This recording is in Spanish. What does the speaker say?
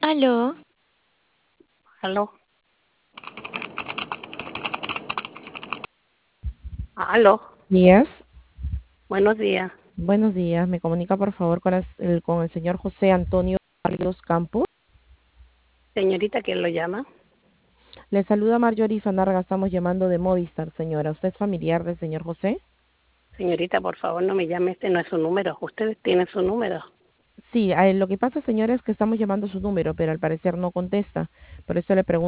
Aló, Aló, aló, Días. buenos días. Buenos días. ¿Me comunica por favor con el señor José Antonio Barrios Campos? Señorita, ¿quién lo llama? Le saluda Marjorie Fanarga. Estamos llamando de Movistar, señora. ¿Usted es familiar del señor José? Señorita, por favor, no me llame, este no es su número. Ustedes tienen su número. Sí, lo que pasa, señora, es que estamos llamando su número, pero al parecer no contesta. Por eso le pregunto.